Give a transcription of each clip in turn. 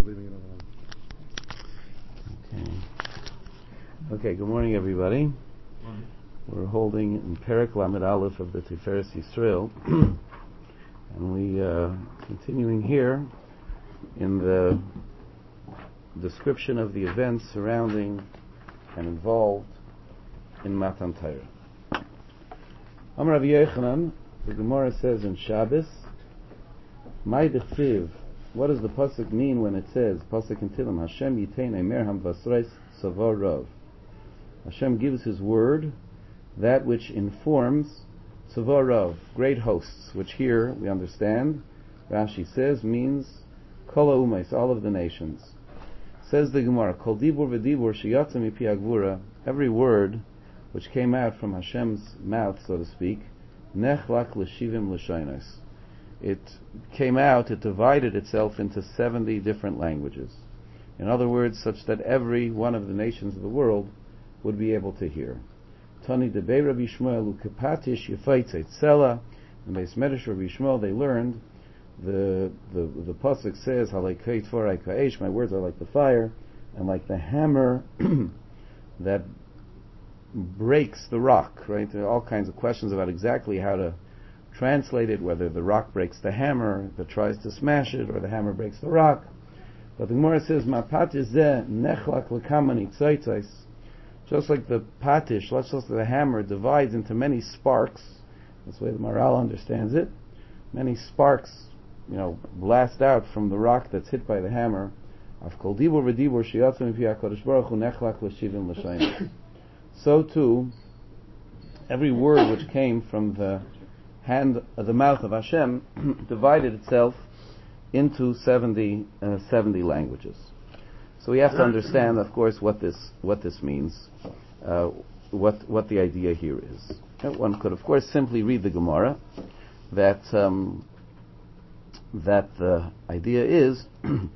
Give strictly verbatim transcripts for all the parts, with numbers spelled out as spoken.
Okay. Okay, good morning, everybody. Morning. We're holding in Perek Lamed Aleph of the Tiferes Yisrael, and we uh, continuing here in the description of the events surrounding and involved in Matan Torah. Amar Rav Yochanan, the Gemara says in Shabbos, "Mai dechsiv." What does the pasuk mean when it says pasuk in Tehillim? Hashem yitein emer hamvasreis savar rav. Hashem gives His word, that which informs savar rav, great hosts, which here we understand. Rashi says means kol ha'umayis, all of the nations. Says the Gemara, kol dibur v'dibur sheyatza mipi agvura, every word which came out from Hashem's mouth, so to speak, nechlak l'shivim l'shainos. It came out, it divided itself into seventy different languages. In other words, such that every one of the nations of the world would be able to hear. Tani debei Rabbi Shmuel ukepatish yefaytzei tzela. In the Beis Medrash Rabbi Shmuel, they learned the the the pasuk says, "Halei tvorai ka'esh." My words are like the fire, and like the hammer that breaks the rock. Right? There are all kinds of questions about exactly how to translate it, whether the rock breaks the hammer that tries to smash it, or the hammer breaks the rock. But the Gemara says, "Ma patish zeh nechlak l'kama nitzaitzais." Just like the patish, just like the hammer divides into many sparks. That's the way the Maharal understands it. Many sparks, you know, blast out from the rock that's hit by the hammer. Af kol dibur v'dibur sheyatza mipi HaKadosh Baruch Hu nechlak l'shivim l'shayim. So too, every word which came from the hand, uh, the mouth of Hashem, divided itself into seventy, uh, seventy languages. So we have to understand, of course, what this what this means, uh, what what the idea here is. And one could, of course, simply read the Gemara that um, that the idea is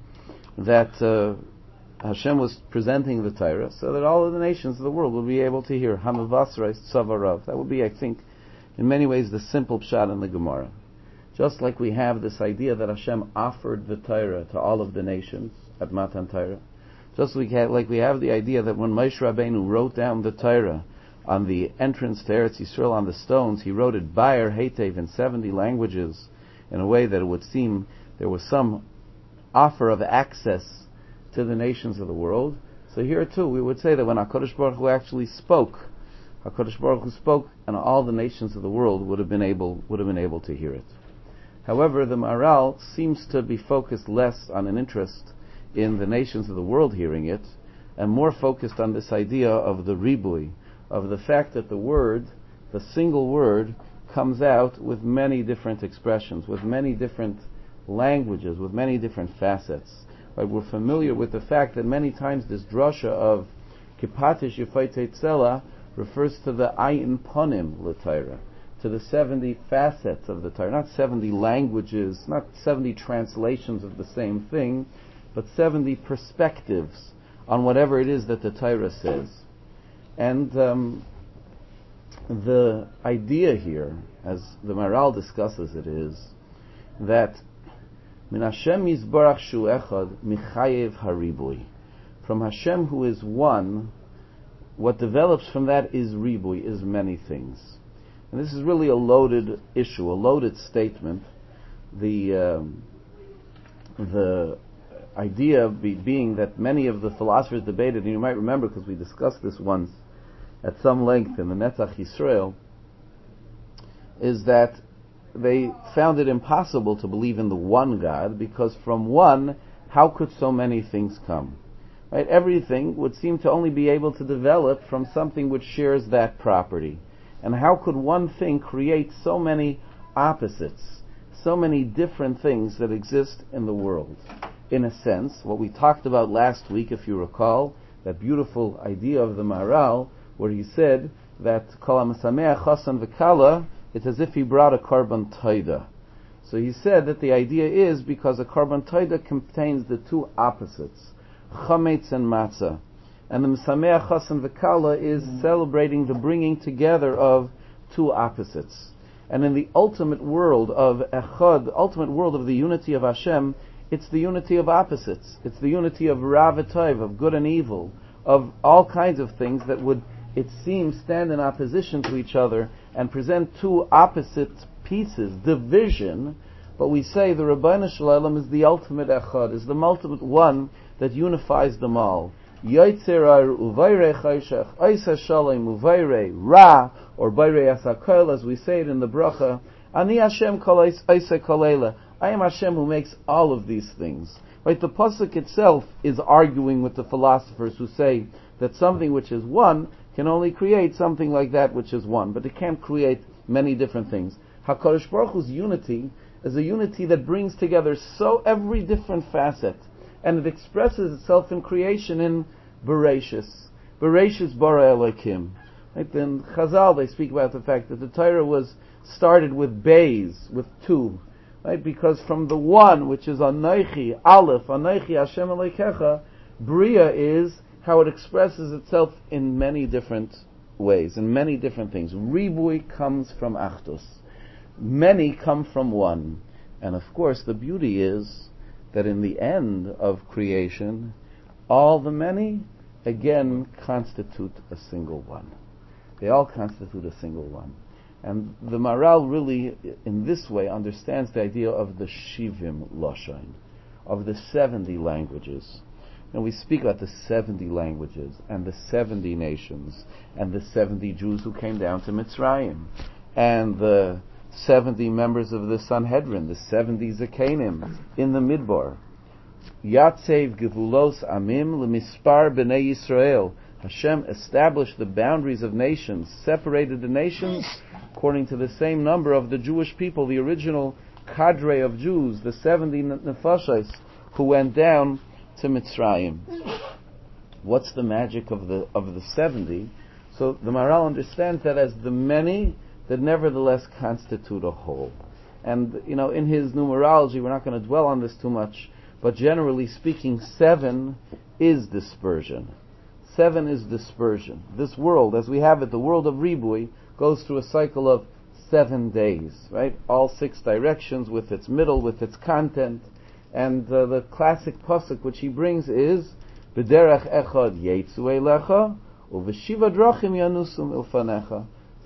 that uh, Hashem was presenting the Torah so that all of the nations of the world would be able to hear Hamavasrais Tzavarav. That would be, I think, in many ways, the simple pshat in the Gemara. Just like we have this idea that Hashem offered the Torah to all of the nations at Matan Torah, just like we have, like we have the idea that when Moshe Rabbeinu wrote down the Torah on the entrance to Eretz Yisrael on the stones, he wrote it Bayer Heitev in seventy languages in a way that it would seem there was some offer of access to the nations of the world. So here too, we would say that when HaKadosh Baruch Hu actually spoke, HaKadosh Baruch Hu spoke, and all the nations of the world would have been able would have been able to hear it. However, the Maharal seems to be focused less on an interest in the nations of the world hearing it, and more focused on this idea of the ribui, of the fact that the word, the single word, comes out with many different expressions, with many different languages, with many different facets. Right? We're familiar with the fact that many times this drasha of kipatish yefaytei tzela refers to the ayin ponim l'Torah, to the seventy facets of the Torah, not seventy languages, not seventy translations of the same thing, but seventy perspectives on whatever it is that the Torah says. And um, the idea here, as the Maharal discusses it, is that min Hashem yizbarach shu echad michayev haribui. From Hashem, who is one, what develops from that is ribui, is many things. And this is really a loaded issue, a loaded statement. The um, the idea be, being that many of the philosophers debated, and you might remember because we discussed this once at some length in the Netzach Yisrael, is that they found it impossible to believe in the one God, because from one, how could so many things come? Right? Everything would seem to only be able to develop from something which shares that property. And how could one thing create so many opposites, so many different things that exist in the world? In a sense, what we talked about last week, if you recall, that beautiful idea of the Maharal, where he said that Kol HaMesameach Chasan V'Kala, it's as if he brought a Korban Toida. So he said that the idea is because a Korban Toida contains the two opposites, Chametz and Matzah. And the Mesameach Chasan V'Kala is celebrating the bringing together of two opposites. And in the ultimate world of Echad, the ultimate world of the unity of Hashem, It's the unity of opposites. It's the unity of Ra v'Tov, of good and evil, of all kinds of things that would, it seems, stand in opposition to each other and present two opposite pieces, division. But we say the Rabbeinu Shalom is the ultimate echad, is the ultimate one that unifies them all. Yoitzer uvayrei chayshech, oisa shalom uvayrei ra, or bayrei asakol, as we say it in the bracha. Ani Hashem kol oisa kolela. I am Hashem who makes all of these things. Right? The pasuk itself is arguing with the philosophers who say that something which is one can only create something like that which is one, but it can't create many different things. HaKadosh Baruch Hu's unity is a unity that brings together so every different facet, and it expresses itself in creation in Bereshis. Bereshis bara Elokim. Right? Then Chazal, they speak about the fact that the Torah was started with bays, with two. Right? Because from the one, which is Anochi, Aleph, Anochi Hashem Elokecha, Bria is how it expresses itself in many different ways, in many different things. Ribui comes from Achdus. Many come from one. And of course, the beauty is that in the end of creation, all the many, again, constitute a single one. They all constitute a single one. And the Maharal really, in this way, understands the idea of the Shivim Lashon, of the seventy languages. And we speak about the seventy languages, and the seventy nations, and the seventy Jews who came down to Mitzrayim, and the seventy members of the Sanhedrin, the seventy Zakanim in the Midbar. Yatsev Gevulos Amim Lemispar B'nei Yisrael. Hashem established the boundaries of nations, separated the nations according to the same number of the Jewish people, the original cadre of Jews, the seventy nefashos who went down to Mitzrayim. What's the magic of the of the seventy? So the Maharal understands that as the many that nevertheless constitute a whole. And, you know, in his numerology, we're not going to dwell on this too much, but generally speaking, seven is dispersion. Seven is dispersion. This world, as we have it, the world of Ribui, goes through a cycle of seven days, right? All six directions, with its middle, with its content. And uh, the classic pasuk which he brings is, B'derech echad yetzu eilecha, u'v'shiva drachim yanusum ilfanecha.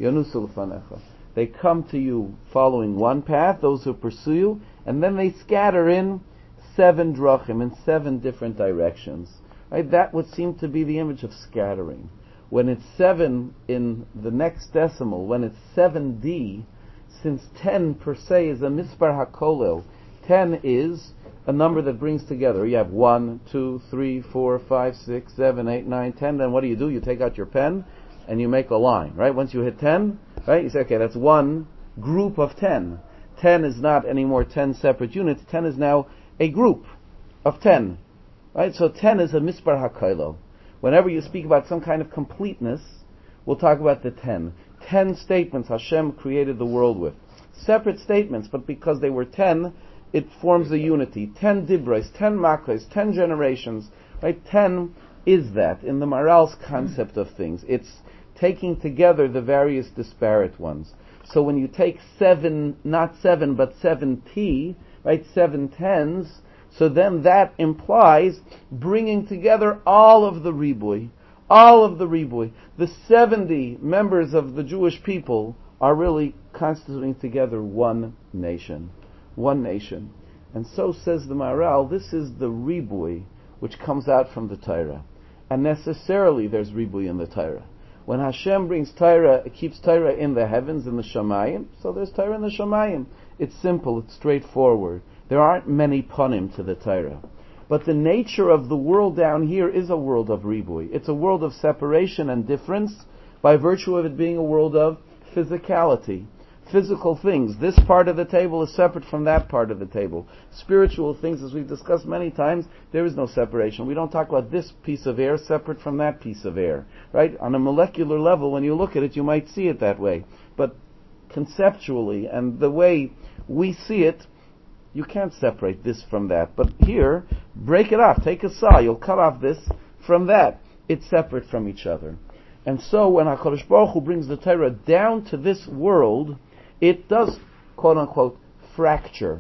They come to you following one path, those who pursue you, and then they scatter in seven drachim, in seven different directions. Right? That would seem to be the image of scattering. When it's seven in the next decimal, when it's seven D, since ten per se is a mispar hakolel, ten is a number that brings together. You have one, two, three, four, five, six, seven, eight, nine, ten. Then what do you do? You take out your pen and you make a line, right? Once you hit ten, right, you say, okay, that's one group of ten. ten is not anymore ten separate units. ten is now a group of ten, right? So ten is a mispar hakoilo. Whenever you speak about some kind of completeness, we'll talk about the ten. Ten statements Hashem created the world with. Separate statements, but because they were ten, it forms a unity. Ten dibros, ten makos, ten generations, right? Ten is that in the Maharal's concept of things. It's taking together the various disparate ones. So when you take seven, not seven, but seventy, right, seven tens, so then that implies bringing together all of the ribui, all of the ribui. The seventy members of the Jewish people are really constituting together one nation, one nation. And so says the Maharal, this is the ribui which comes out from the Torah. And necessarily there's ribui in the Torah. When Hashem brings Torah, it keeps Torah in the heavens, in the Shamayim, so there's Torah in the Shamayim. It's simple, it's straightforward. There aren't many panim to the Torah. But the nature of the world down here is a world of ribui. It's a world of separation and difference by virtue of it being a world of physicality. Physical things. This part of the table is separate from that part of the table. Spiritual things, as we've discussed many times, there is no separation. We don't talk about this piece of air separate from that piece of air. Right? On a molecular level, when you look at it, you might see it that way. But conceptually, and the way we see it, you can't separate this from that. But here, break it off. Take a saw. You'll cut off this from that. It's separate from each other. And so when HaKadosh Baruch Hu brings the Torah down to this world, it does, quote unquote, fracture.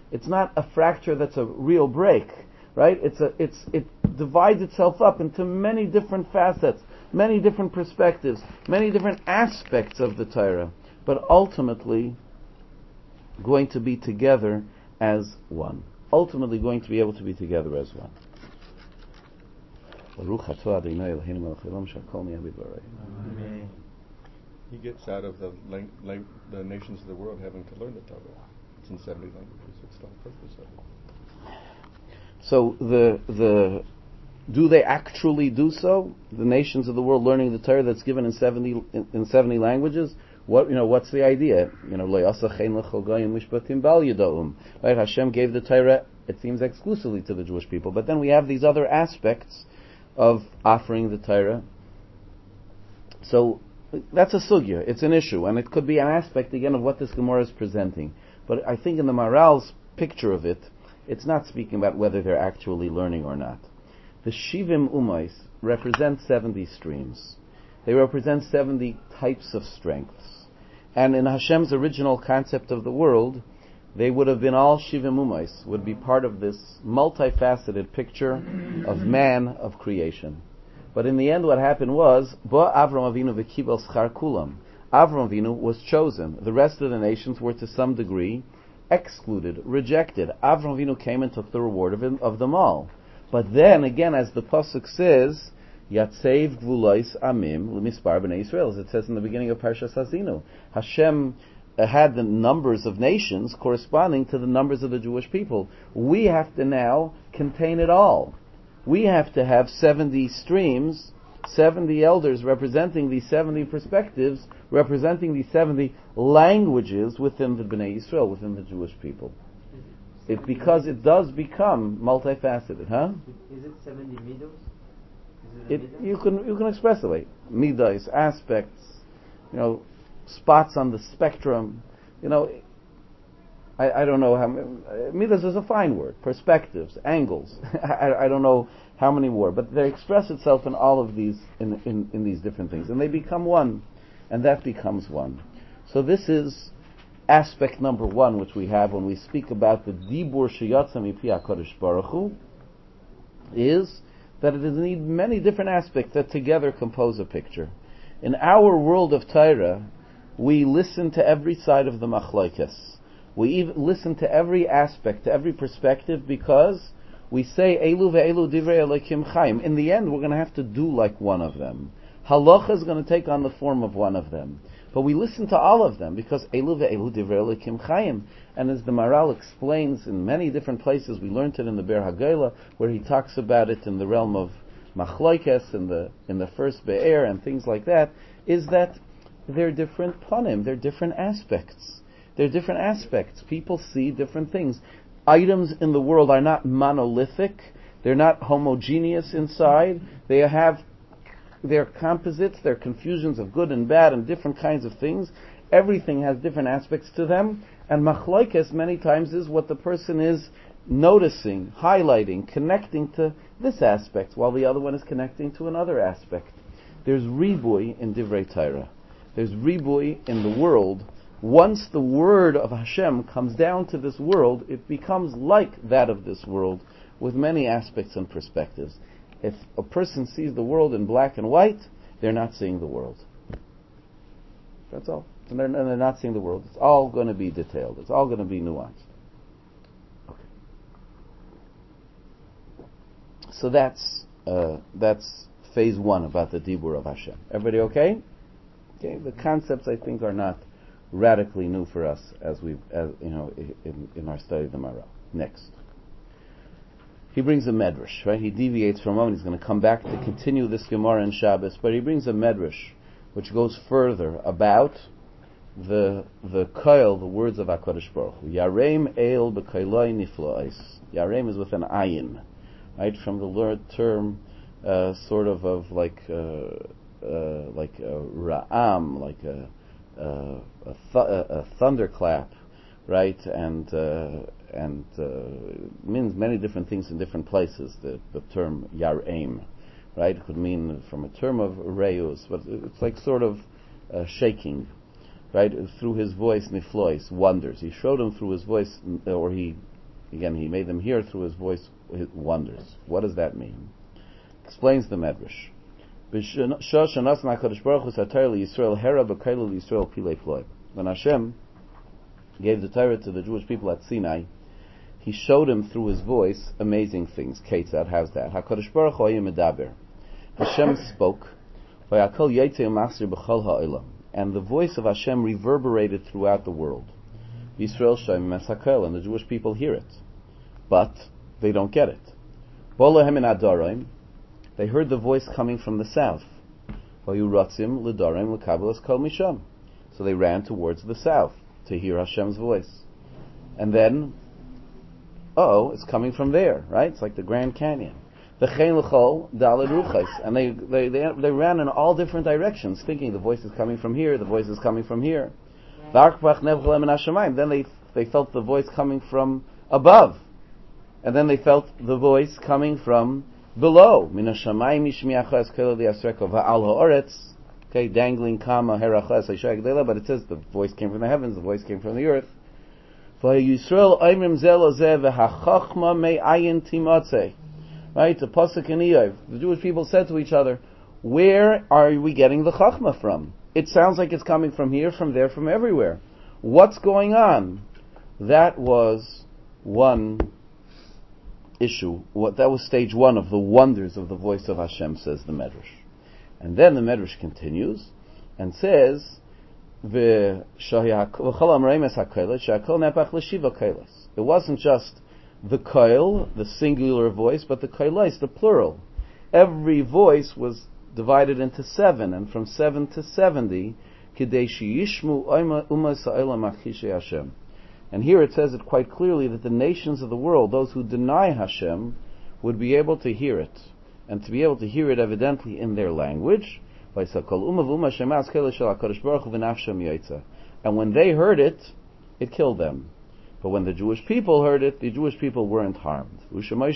It's not a fracture that's a real break, right? It's a, it's, it divides itself up into many different facets, many different perspectives, many different aspects of the Torah, but ultimately going to be together as one. Ultimately going to be able to be together as one. Amen. He gets out of the lang- lang- the nations of the world having to learn the Torah. It's in seventy languages. It's the whole purpose of it. So the the do they actually do so? The nations of the world learning the Torah that's given in seventy in, in seventy languages. What you know? What's the idea? You know, right? Hashem gave the Torah. It seems exclusively to the Jewish people, but then we have these other aspects of offering the Torah. So that's a sugya. It's an issue, and it could be an aspect again of what this Gemara is presenting. But I think in the Maral's picture of it, it's not speaking about whether they're actually learning or not. The Shivim Umais represent seventy streams. They represent seventy types of strengths. And in Hashem's original concept of the world, they would have been all Shivim Umais, would be part of this multifaceted picture of man, of creation. But in the end what happened was, Ba Avram Avinu v'kibel schar kulam. Avram Avinu was chosen. The rest of the nations were to some degree excluded, rejected. Avram Avinu came and took the reward of, him, of them all. But then again, as the pasuk says, Yatsev gvulois amim l'mispar b'nei Yisrael, as it says in the beginning of Parshas Hazinu, Hashem uh, had the numbers of nations corresponding to the numbers of the Jewish people. We have to now contain it all. We have to have seventy streams, seventy elders representing these seventy perspectives, representing these seventy languages within the Bnei Yisrael, within the Jewish people. It, because it does become multifaceted, huh? Is it seventy midos? It, you can you can express it way. Midas, aspects, you know, spots on the spectrum. You know, I, I don't know how midas is a fine word. Perspectives, angles. I, I don't know how many more, but they express itself in all of these in, in in these different things, and they become one, and that becomes one. So this is aspect number one, which we have when we speak about the Dibur Sheyatza Mipi HaKadosh Baruch Hu, is that it is need many different aspects that together compose a picture. In our world of Torah, we listen to every side of the machlokes. We even listen to every aspect, to every perspective, because we say Elu ve'elu divrei Elokim Chaim. In the end, we're going to have to do like one of them. Halacha is going to take on the form of one of them. But we listen to all of them because Elu ve'elu divrei Elokim Chaim. And as the Maharal explains in many different places, we learned it in the Ber Haggalah, where he talks about it in the realm of Machlokes, in the in the first Be'er and things like that, is that they're different panim, they're different aspects. They're different aspects. People see different things. Items in the world are not monolithic. They're not homogeneous inside. They have They're composites, they're confusions of good and bad and different kinds of things. Everything has different aspects to them, and machlokes many times is what the person is noticing, highlighting, connecting to this aspect, while the other one is connecting to another aspect. There's ribui in Divrei Torah. There's ribui in the world. Once the word of Hashem comes down to this world, it becomes like that of this world, with many aspects and perspectives. If a person sees the world in black and white, they're not seeing the world. That's all. And they're, and they're not seeing the world. It's all going to be detailed. It's all going to be nuanced. Okay. So that's uh, that's phase one about the Dibur of Hashem. Everybody okay? Okay. The concepts, I think, are not radically new for us as we, as you know, in, in our study of the Maharal. Next. He brings a medrash, right? He deviates from one. He's going to come back to continue this Gemara in Shabbos, but he brings a medrash which goes further about the the koil, the words of HaKadosh Baruch Hu. Yareim el b'koiloi niflois. Yareim is with an ayin, right? From the word term, uh, sort of of like uh, uh, like a ra'am, like a a, a, th- a thunderclap, right? And uh, and uh, means many different things in different places. The, the term yareim, right? It could mean from a term of reus, but it's like sort of uh, shaking, right? Through his voice, niflois, wonders. He showed him through his voice, or he Again, he made them hear through his voice his wonders. What does that mean? Explains the Medrash. When Hashem gave the Torah to the Jewish people at Sinai, He showed him through His voice amazing things. Ketzad, how's that? HaKadosh Baruch Hu hayim medaber. Hashem spoke, and the voice of Hashem reverberated throughout the world. Yisrael Shem Mesakel, and the Jewish people hear it, but they don't get it. They heard the voice coming from the south. So they ran towards the south to hear Hashem's voice. And then, oh, it's coming from there, right? It's like the Grand Canyon. And they, they, they, they ran in all different directions, thinking the voice is coming from here, the voice is coming from here. Then they, they felt the voice coming from above. And then they felt the voice coming from below. Okay, dangling kama herachas, but it says the voice came from the heavens, the voice came from the earth. Right, the pasuk in Eov, the Jewish people said to each other, where are we getting the chachma from? It sounds like it's coming from here, from there, from everywhere. What's going on? That was one issue. What that was stage one of the wonders of the voice of Hashem, says the Medrash. And then the Medrash continues and says, it wasn't just the koil, the singular voice, but the koilais, the plural. Every voice was divided into seven, and from seven to seventy, and here it says it quite clearly that the nations of the world, those who deny Hashem, would be able to hear it, and to be able to hear it evidently in their language. And when they heard it, it killed them. But when the Jewish people heard it, the Jewish people weren't harmed. Who heard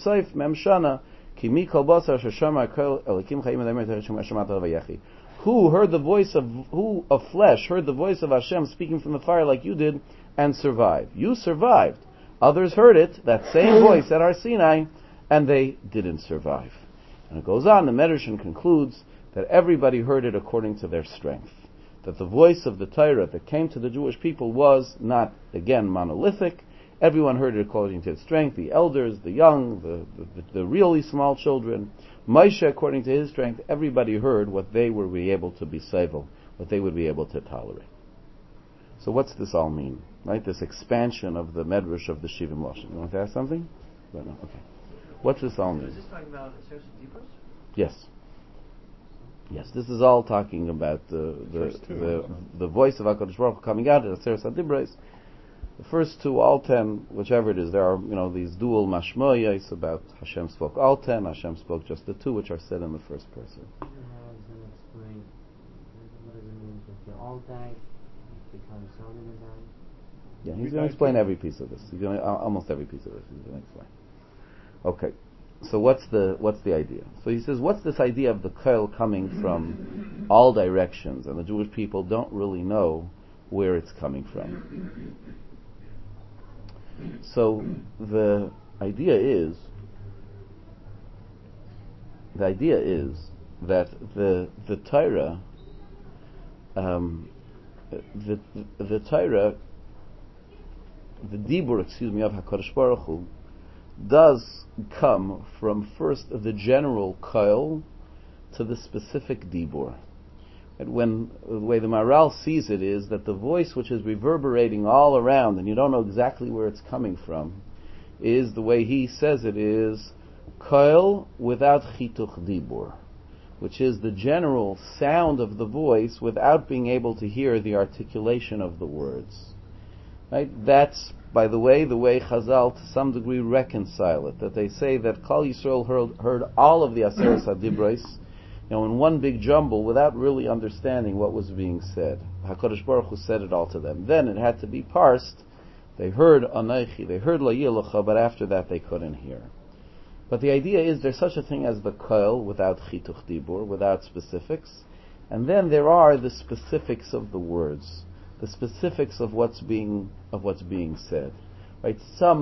the voice of, who of flesh heard the voice of Hashem speaking from the fire like you did and survived? You survived. Others heard it, that same voice at Har Sinai, and they didn't survive. And it goes on, the Medrash concludes that everybody heard it according to their strength. That the voice of the Torah that came to the Jewish people was not, again, monolithic. Everyone heard it according to its strength, the elders, the young, the, the, the really small children. Moshe, according to his strength, everybody heard what they would be able to be sevel, what they would be able to tolerate. So what's this all mean? Right? This expansion of the Medrash of the Shivim Lashon. You want to ask something? No, no, okay. What's this all mean? Is this talking about Aseret Dibros? Yes. Yes, this is all talking about the the the, the voice of HaKadosh Baruch Hu coming out at Aseret Dibros. The first two, all ten, whichever it is, there are, you know, these dual mashmoyos about Hashem spoke all ten, Hashem spoke just the two, which are said in the first person. How does that explain? What does it mean if they all die, become solid and die? Yeah, he's going to explain every piece of this. He's going to, uh, almost every piece of this he's going to explain. Okay, so what's the what's the idea? So he says, what's this idea of the koil coming from all directions, and the Jewish people don't really know where it's coming from? So the idea is the idea is that the the Torah, um, the the Torah, the dibur, excuse me, of HaKadosh Baruch Hu, does come from first the general koil to the specific dibur. And when the way the Maharal sees it is that the voice which is reverberating all around, and you don't know exactly where it's coming from, is the way he says it is koil without chituch dibur, which is the general sound of the voice without being able to hear the articulation of the words. Right? That's, by the way, the way Chazal to some degree reconcile it. That they say that Kal Yisrael heard, heard all of the Aseret HaDibros, you know, in one big jumble without really understanding what was being said. HaKadosh Baruch Hu said it all to them. Then it had to be parsed. They heard Anaychi, they heard La Yilacha, but after that they couldn't hear. But the idea is there's such a thing as the koil without chituch dibur, without specifics, and then there are the specifics of the words, the specifics of what's being of what's being said. Right? Some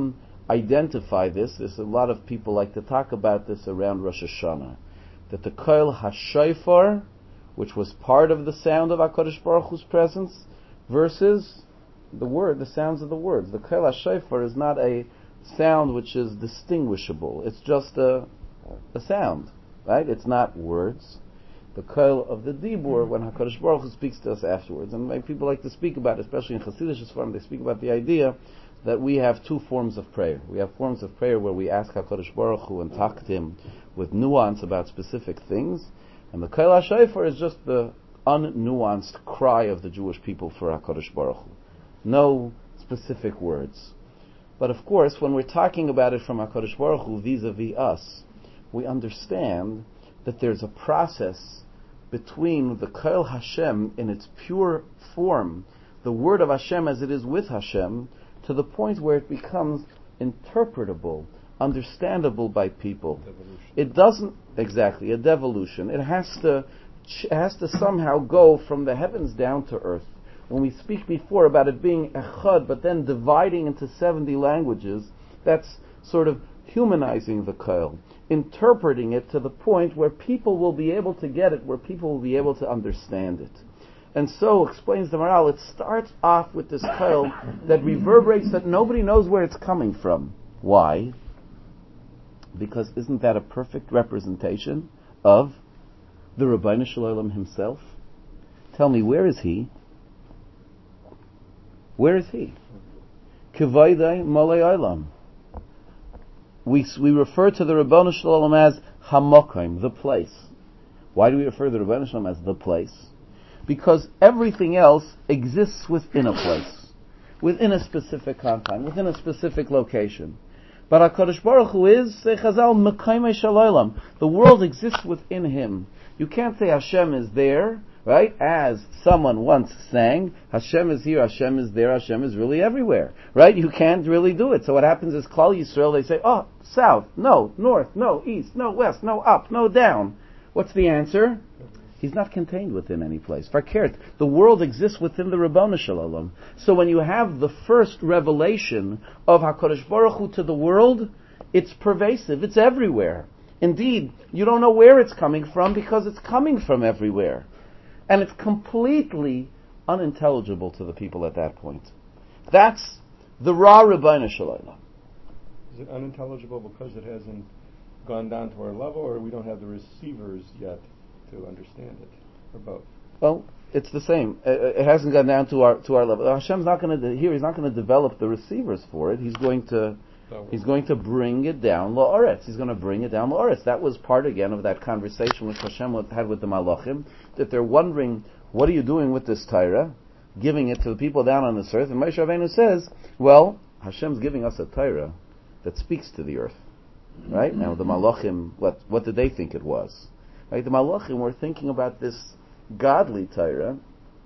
identify this. There's a lot of people like to talk about this around Rosh Hashanah, that the Koil HaShofar, which was part of the sound of HaKadosh Baruch Hu's presence, versus the word, the sounds of the words. The Koil HaShofar is not a sound which is distinguishable. It's just a, a sound, right? It's not words. The Koil of the Dibur, when HaKadosh Baruch Hu speaks to us afterwards. And many people like to speak about, especially in Hasidic form, they speak about the idea that we have two forms of prayer. We have forms of prayer where we ask HaKadosh Baruch Hu and talk to Him with nuance about specific things. And the Koil HaShofar is just the unnuanced cry of the Jewish people for HaKadosh Baruch Hu. No specific words. But of course, when we're talking about it from HaKadosh Baruch Hu vis-a-vis us, we understand that there's a process between the Koil Hashem in its pure form, the word of Hashem as it is with Hashem, to the point where it becomes interpretable, understandable by people. Devolution. It doesn't, exactly, a devolution. It has to, it has to somehow go from the heavens down to earth. When we speak before about it being echad, but then dividing into seventy languages, that's sort of humanizing the Koil, interpreting it to the point where people will be able to get it, where people will be able to understand it. And so, explains the Maharal, it starts off with this Koil that reverberates, that nobody knows where it's coming from. Why? Because isn't that a perfect representation of the Rabbeinu Shalom himself? Tell me, where is he? Where is he? Kivaydai Malay Olam. We we refer to the Rabbeinu Shalom as Hamokim, the place. Why do we refer to the Rabbeinu Shalom as the place? Because everything else exists within a place, within a specific confine, within a specific location. But HaKadosh Baruch Hu is, say Chazal, Mekayme Shalolam. The world exists within Him. You can't say Hashem is there, right? As someone once sang, Hashem is here, Hashem is there, Hashem is really everywhere, right? You can't really do it. So what happens is Klal Yisrael, they say, oh, south, no, north, no, east, no, west, no, up, no, down. What's the answer? He's not contained within any place. Fakert, the world exists within the Rabbanu Shalom. So when you have the first revelation of HaKadosh Baruch Hu to the world, it's pervasive, it's everywhere. Indeed, you don't know where it's coming from because it's coming from everywhere. And it's completely unintelligible to the people at that point. That's the Ra Rabbanu Shalom. Is it unintelligible because it hasn't gone down to our level, or we don't have the receivers yet to understand it, or both? Well, it's the same. It hasn't gone down to our to our level. Hashem's not going to here. He's not going to develop the receivers for it. He's going to he's going to bring it down la'aretz. He's going to bring it down la'aretz. That was part again of that conversation which Hashem had with the Malachim, that they're wondering, what are you doing with this Torah, giving it to the people down on this earth? And Moshe Rabbeinu says, well, Hashem's giving us a Torah that speaks to the earth, right? Now the Malachim, what what did they think it was? Right, the Malachim were thinking about this godly Torah,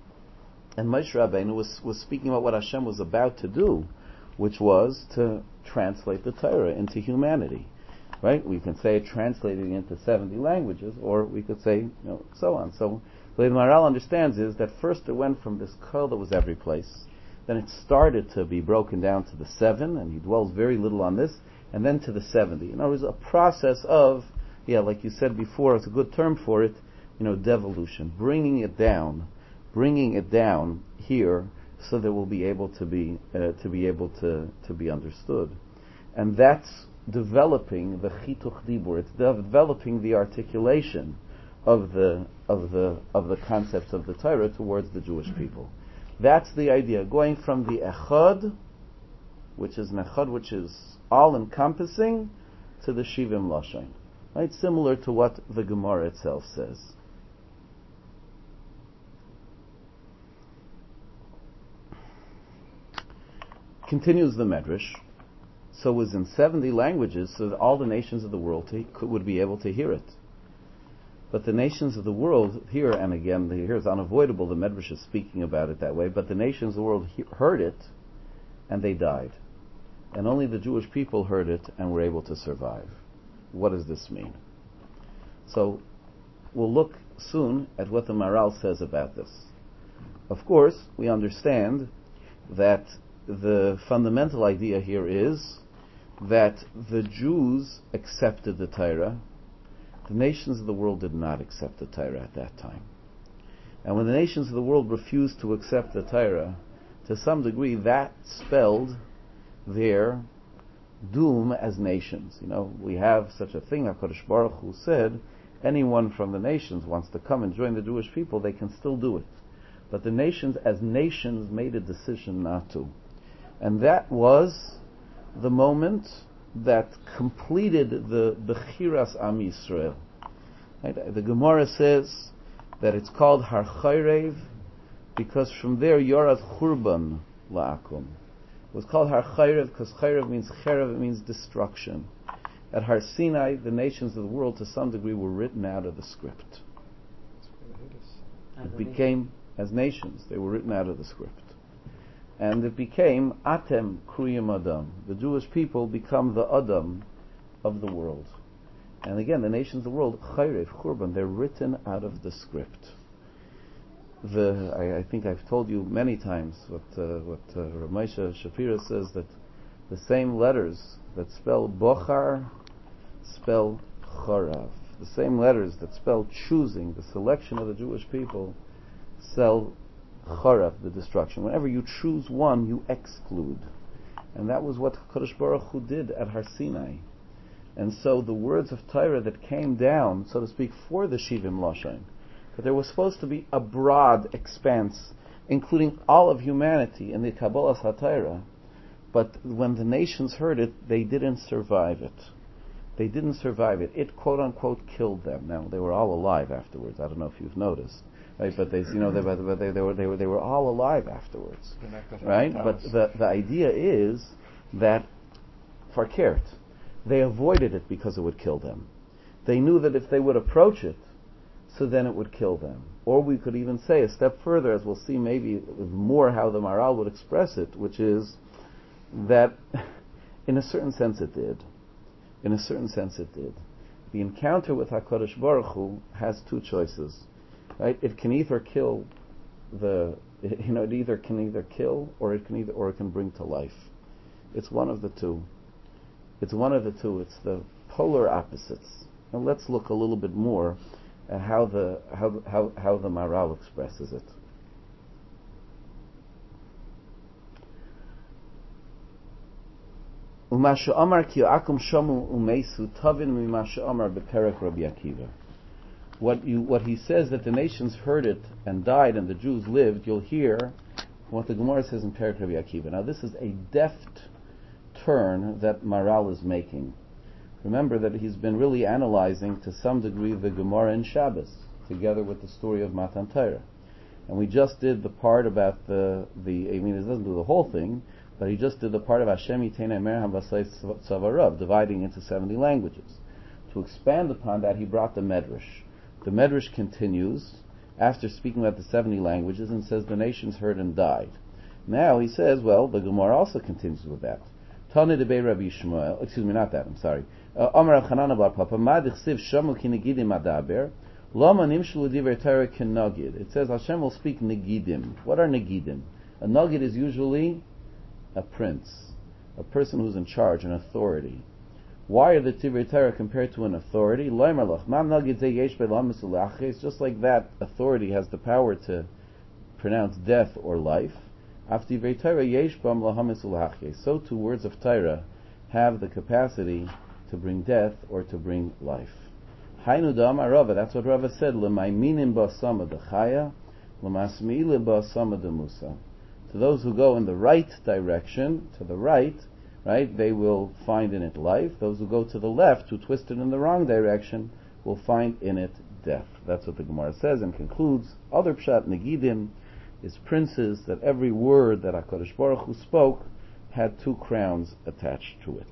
and Moshe Rabbeinu was, was speaking about what Hashem was about to do, which was to translate the Torah into humanity. Right? We can say translating into seventy languages, or we could say, you know, so on. So, the way the Maharal understands is that first it went from this Koil that was every place, then it started to be broken down to the seven, and he dwells very little on this, and then to the seventy. In other words, a process of, yeah, like you said before, it's a good term for it, you know, devolution, bringing it down, bringing it down here, so that we'll be able to be uh, to be able to to be understood, and that's developing the chituch dibur. It's developing the articulation of the of the of the concepts of the Torah towards the Jewish people. That's the idea, going from the echad, which is an echad which is all encompassing, to the shivim lashon. Right, similar to what the Gemara itself says. Continues the Medrash. So it was in seventy languages, so that all the nations of the world to, could, would be able to hear it. But the nations of the world here, and again, the, here is unavoidable. The Medrash is speaking about it that way. But the nations of the world he, heard it, and they died, and only the Jewish people heard it and were able to survive. What does this mean? So, we'll look soon at what the Maharal says about this. Of course, we understand that the fundamental idea here is that the Jews accepted the Torah. The nations of the world did not accept the Torah at that time. And when the nations of the world refused to accept the Torah, to some degree that spelled their doom as nations. You know, we have such a thing, HaKadosh Baruch Hu said, anyone from the nations wants to come and join the Jewish people, they can still do it. But the nations as nations made a decision not to. And that was the moment that completed the Bechiras Am Yisrael. Right? The Gemara says that it's called Har Chayrev because from there Yorad Churban La'akum. It was called Har Chayrev because Chayrev means Cherev, it means destruction. At Har Sinai, the nations of the world to some degree were written out of the script. It became, as nations, they were written out of the script. And it became Atem Kruyim Adam. The Jewish people become the Adam of the world. And again, the nations of the world, Chayrev, Churban, they're written out of the script. The I, I think I've told you many times what uh, what uh, Rav Moshe Shapira says, that the same letters that spell Bochar spell Chorav. The same letters that spell choosing, the selection of the Jewish people, spell Chorav, the destruction. Whenever you choose one, you exclude. And that was what Kadosh Baruch Hu did at Har Sinai. And so the words of Torah that came down, so to speak, for the Shivim Lashon, that there was supposed to be a broad expanse, including all of humanity in the Kabbalas HaTorah, but when the nations heard it, they didn't survive it. They didn't survive it. It, quote unquote, killed them. Now, they were all alive afterwards. I don't know if you've noticed. Right, but they, you know, they, but they, they were, they were, they were all alive afterwards, right? But the the idea is that farkert, they avoided it because it would kill them. They knew that if they would approach it, so then it would kill them. Or we could even say a step further, as we'll see maybe more how the Maharal would express it, which is that, in a certain sense, it did. In a certain sense, it did. The encounter with HaKadosh Baruch Hu has two choices. Right? It can either kill the, you know, it either can either kill or it can either or it can bring to life. It's one of the two. It's one of the two. It's the polar opposites. Now let's look a little bit more at how the how how how the Maharal expresses it. Umasha Amar ki akum shamu umesu tavin mimasha Amar beperek Rabbi Akiva. What you, what he says that the nations heard it and died and the Jews lived, you'll hear what the Gemara says in Perek Rabbi Akiva. Now this is a deft turn that Maharal is making. Remember that he's been really analyzing to some degree the Gemara in Shabbos, together with the story of Matan Torah. And we just did the part about the, the I mean it doesn't do the whole thing, but he just did the part of Hashem Yitena Merham Vasei Tzavarav, dividing into seventy languages. To expand upon that, he brought the Medrash. The Medrash continues after speaking about the seventy languages and says the nations heard and died. Now he says, well, the Gemara also continues with that. Tana debei Rabbi Shmuel, excuse me, not that, I'm sorry. Amar Chanana bar Papa, ma dichsiv shamu ki negidim adaber, lama nimshlu divrei Torah ken nagid. It says Hashem will speak negidim. What are negidim? A nagid is usually a prince, a person who's in charge, an authority. Why are the Divrei Torah compared to an authority? It's just like that authority has the power to pronounce death or life. So too words of Torah have the capacity to bring death or to bring life. That's what Rava said. To those who go in the right direction, to the right, right, they will find in it life. Those who go to the left, who twist it in the wrong direction, will find in it death. That's what the Gemara says and concludes. Other pshat negidim is princes, that every word that HaKadosh Baruch Hu spoke had two crowns attached to it.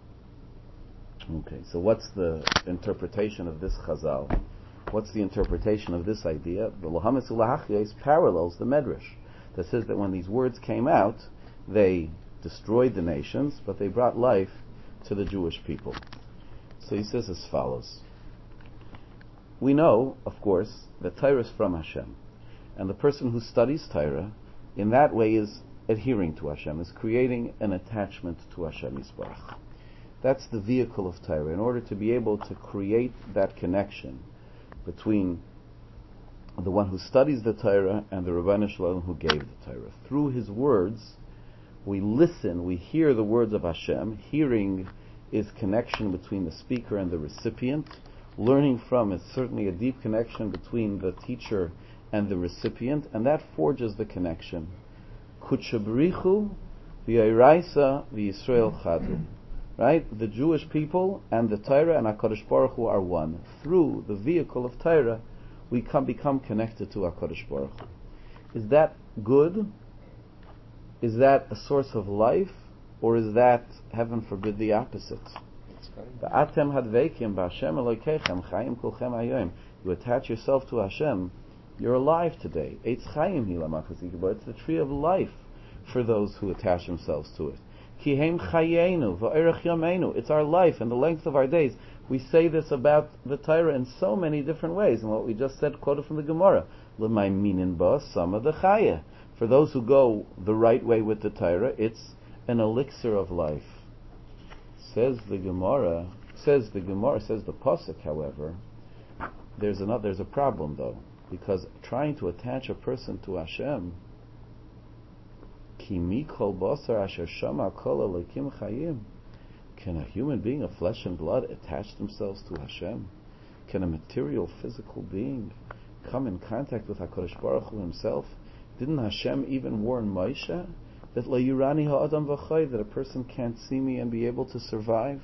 Okay, so what's the interpretation of this chazal? What's the interpretation of this idea? The Lahamis Ulahachiyes parallels the Medrash that says that when these words came out, they destroyed the nations, but they brought life to the Jewish people. So he says as follows. We know, of course, that Torah is from Hashem. And the person who studies Torah, in that way, is adhering to Hashem, is creating an attachment to Hashem Yisbarach. That's the vehicle of Torah. In order to be able to create that connection between the one who studies the Torah and the Ribbono Shel Olam who gave the Torah. Through his words, we listen, we hear the words of Hashem. Hearing is connection between the speaker and the recipient. Learning from is certainly a deep connection between the teacher and the recipient, and that forges the connection. Kutshabrichu v'yiraisa v'Yisrael chadu. Right? The Jewish people and the Torah and HaKadosh Baruch Hu are one. Through the vehicle of Torah, we come become connected to HaKadosh Baruch Hu. Is that good? Is that a source of life? Or is that, heaven forbid, the opposite? Atem hadveikim b'Hashem Elokeichem chayim kulchem hayom. You attach yourself to Hashem, you're alive today. Eitz chayim hi lamachazikah. It's the tree of life for those who attach themselves to it. Ki heim chayenu v'erech yameinu. It's our life and the length of our days. We say this about the Torah in so many different ways. And what we just said, quoted from the Gemara, L'may minin ba sama dechaya. For those who go the right way with the Torah, it's an elixir of life. Says the Gemara, says the Gemara, says the Pasuk, however, there's another, there's a problem though, because trying to attach a person to Hashem, Ki mikol basar asher shama kol elokim chayim. Can a human being of flesh and blood attach themselves to Hashem? Can a material, physical being come in contact with HaKadosh Baruch Hu himself? Didn't Hashem even warn Moshe that la yurani ha'adam v'chay, that a person can't see me and be able to survive?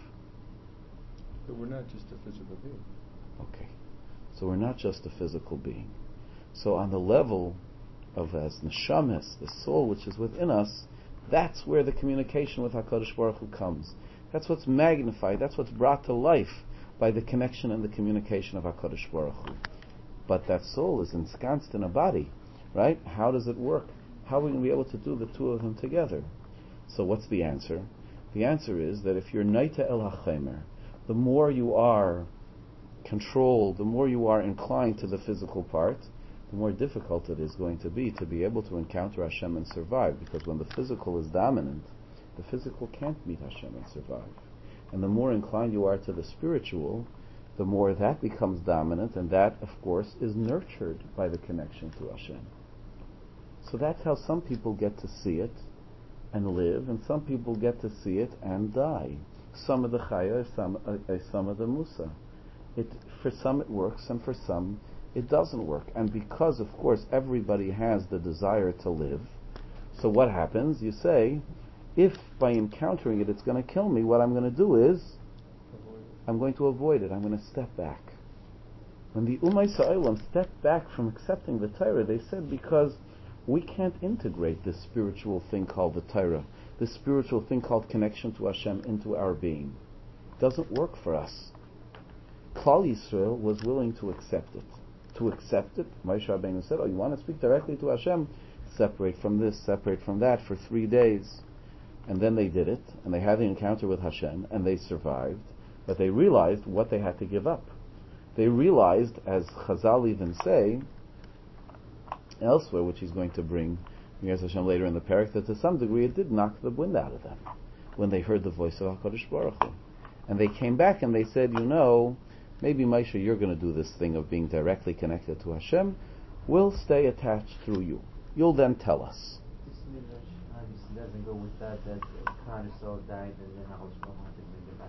But we're not just a physical being. Okay. So we're not just a physical being. So on the level of as neshamas, the soul which is within us, that's where the communication with HaKadosh Baruch Hu comes. That's what's magnified, that's what's brought to life by the connection and the communication of HaKadosh Baruch Hu. But that soul is ensconced in a body, right? How does it work? How are we going to be able to do the two of them together? So what's the answer? The answer is that if you're Naita El HaChemer, the more you are controlled, the more you are inclined to the physical part, the more difficult it is going to be to be able to encounter Hashem and survive. Because when the physical is dominant, the physical can't meet Hashem and survive. And the more inclined you are to the spiritual, the more that becomes dominant, and that, of course, is nurtured by the connection to Hashem. So that's how some people get to see it and live, and some people get to see it and die. Some of the chaya, some, uh, some of the musa. It, for some it works, and for some it doesn't work. And because, of course, everybody has the desire to live, so what happens? You say, if by encountering it it's going to kill me, what I'm going to do is I'm going to avoid it. I'm going to step back. When the Ummah Sa'olam stepped back from accepting the Torah, they said, because we can't integrate this spiritual thing called the Torah, this spiritual thing called connection to Hashem into our being. It doesn't work for us. Klal Yisrael was willing to accept it. To accept it, Moshe Rabbeinu said, oh, you want to speak directly to Hashem? Separate from this, separate from that for three days. And then they did it, and they had the encounter with Hashem, and they survived, but they realized what they had to give up. They realized, as Chazal even say, elsewhere, which he's going to bring, Yirz Hashem later in the parak, that to some degree it did knock the wind out of them when they heard the voice of HaKadosh Baruch Hu. And they came back and they said, you know, maybe Moshe, you're going to do this thing of being directly connected to Hashem. We'll stay attached through you. You'll then tell us. This midrash obviously doesn't go with that, that Kaddish soul died and then HaKadosh Baruch Hu had to bring it back.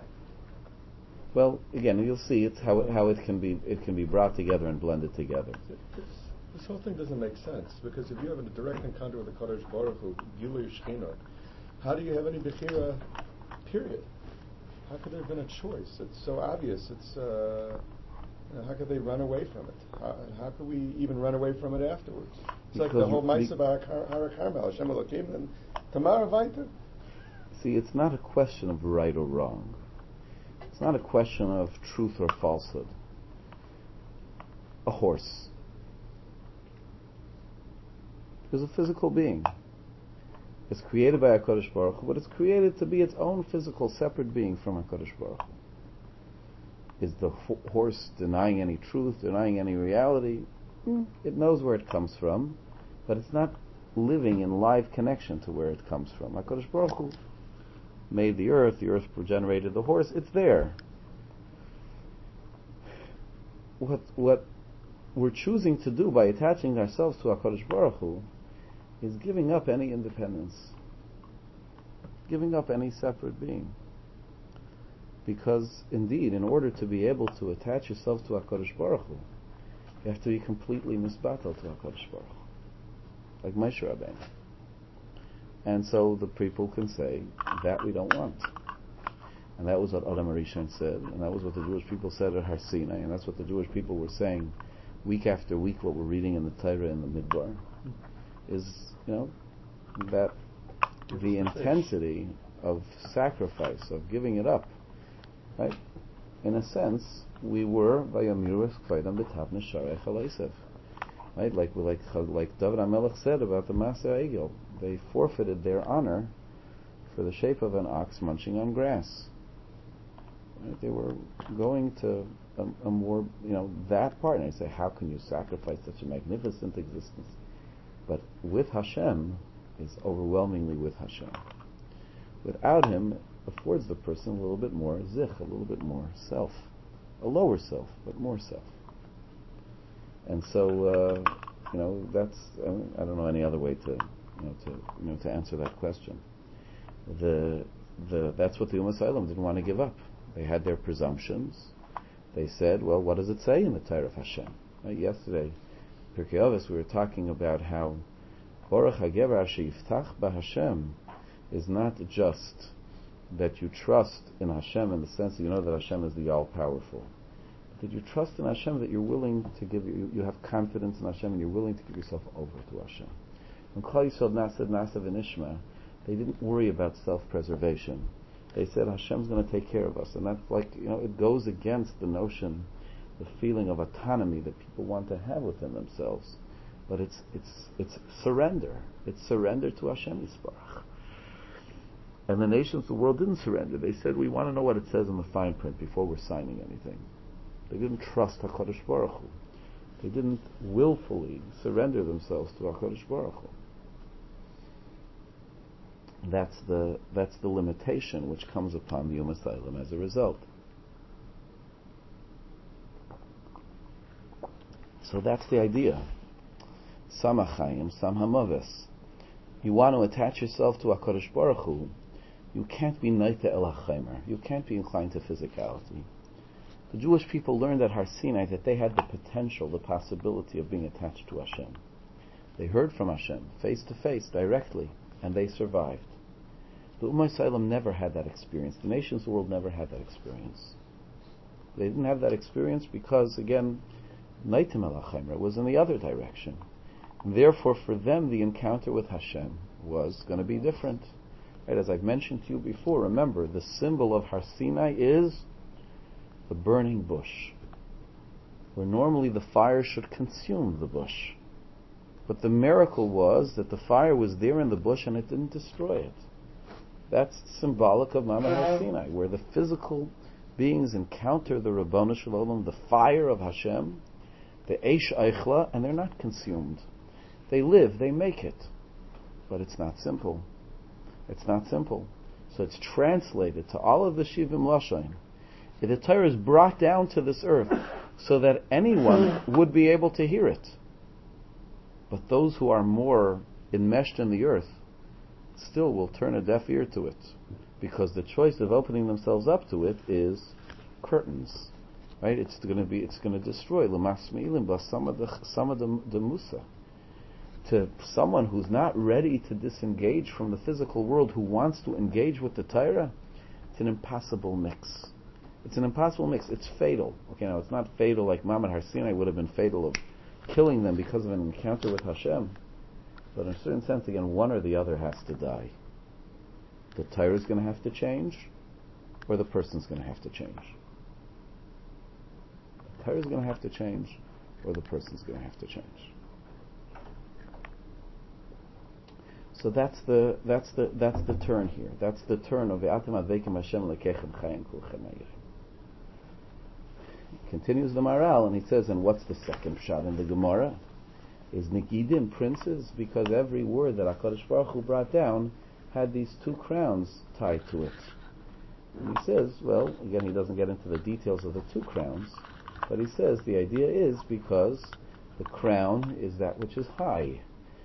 Well, again, you'll see it's how it, how it can be it can be brought together and blended together. This, this whole thing doesn't make sense, because if you have a direct encounter with the Kadosh Baruch Hu, Gilui Shechina, how do you have any Bechira, period? How could there have been a choice? It's so obvious. It's uh, you know, how could they run away from it? How, how could we even run away from it afterwards? It's because like the whole Ma'aseh Har Carmel, Hashem Elokim, and Tamar Vaiter. See, it's not a question of right or wrong. It's not a question of truth or falsehood. A horse is a physical being. It's created by HaKadosh Baruch Hu, but it's created to be its own physical, separate being from HaKadosh Baruch Hu. Is the ho- horse denying any truth, denying any reality? Mm, it knows where it comes from, but it's not living in live connection to where it comes from. HaKadosh Baruch Hu made the earth, the earth generated the horse. It's there. What what we're choosing to do by attaching ourselves to HaKadosh Baruch Hu is giving up any independence, giving up any separate being. Because indeed, in order to be able to attach yourself to HaKadosh Baruch Hu, you have to be completely misbatel to HaKadosh Baruch Hu, like Moshe Rabbeinu. And so the people can say, that we don't want. And that was what Adam Arishon said, and that was what the Jewish people said at Har Sinai, and that's what the Jewish people were saying week after week, what we're reading in the Torah in the Midbar, is, you know, that the intensity of sacrifice, of giving it up, right? In a sense, we were by Amiras Kvaidam B'Tavna Sharei Chalaisef, right? Like like like David HaMelech said about the Maser Egel, they forfeited their honor for the shape of an ox munching on grass. Right? They were going to a, a more, you know, that part. And I say, how can you sacrifice such a magnificent existence? But with Hashem is overwhelmingly with Hashem. Without Him, affords the person a little bit more zich, a little bit more self, a lower self, but more self. And so, uh, you know, that's I, mean, I don't know any other way to, you know, to you know to answer that question. The the that's what the Ummah Salem didn't want to give up. They had their presumptions. They said, well, what does it say in the Torah of Hashem? Right? Yesterday, Pirkei Avos, we were talking about how Baruch HaGever Asher Yiftach BaHashem is not just that you trust in Hashem in the sense that you know that Hashem is the all-powerful, but that you trust in Hashem, that you're willing to give, you, you have confidence in Hashem and you're willing to give yourself over to Hashem. When Klal Yisrael Nasav Nasav and Ishma, they didn't worry about self-preservation. They said Hashem's going to take care of us, and that's like, you know, it goes against the notion, the feeling of autonomy that people want to have within themselves. But it's it's it's surrender. It's surrender to Hashem Yisbarach. And the nations of the world didn't surrender. They said, we want to know what it says in the fine print before we're signing anything. They didn't trust HaKadosh Baruch Hu. They didn't willfully surrender themselves to HaKadosh Baruch Hu. That's the that's the limitation which comes upon the Ummah Salem as a result. So that's the idea. Samachayim, Samhamaves. You want to attach yourself to HaKadosh Baruch Hu, you can't be Naita El HaChaimer. You can't be inclined to physicality. The Jewish people learned at Har Sinai that they had the potential, the possibility of being attached to Hashem. They heard from Hashem, face to face, directly, and they survived. The Ummah Salem never had that experience. The nations of the world never had that experience. They didn't have that experience because, again, Naitim El HaChaimer was in the other direction. And therefore, for them, the encounter with Hashem was going to be different. Right, as I've mentioned to you before, remember, the symbol of Har Sinai is the burning bush, where normally the fire should consume the bush. But the miracle was that the fire was there in the bush and it didn't destroy it. That's symbolic of Ma'amad Har Sinai, where the physical beings encounter the Rabbanu Shalom, the fire of Hashem, the Eish Eichla, and they're not consumed. They live, they make it. But it's not simple. It's not simple. So it's translated to all of the Shivim Lashon. The Torah is brought down to this earth so that anyone would be able to hear it. But those who are more enmeshed in the earth still will turn a deaf ear to it, because the choice of opening themselves up to it is curtains. Right? It's going to be. It's going to destroy l'masmilim b'samad the musa. To someone who's not ready to disengage from the physical world, who wants to engage with the Torah, it's an impossible mix. It's an impossible mix. It's fatal. Okay, now it's not fatal like Ma'amad Har Sinai would have been fatal of killing them because of an encounter with Hashem. But in a certain sense, again, one or the other has to die. The Torah is going to have to change, or the person's going to have to change. The Torah is going to have to change, or the person's going to have to change. So that's the that's the that's the turn here. That's the turn of Ve'atem Adveikim Hashem Lekechem Chayim Kulchem Hayim. Continues the Maral, and he says, and what's the second pshat in the Gemara? Is Nigidim princes, because every word that HaKadosh Baruch Hu brought down had these two crowns tied to it. And he says, well, again, he doesn't get into the details of the two crowns, but he says the idea is because the crown is that which is high.